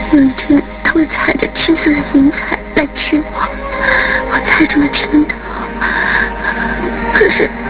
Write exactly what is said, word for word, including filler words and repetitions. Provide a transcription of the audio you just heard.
有一天他会踩着七色的云彩来娶我，我猜中了天头。可是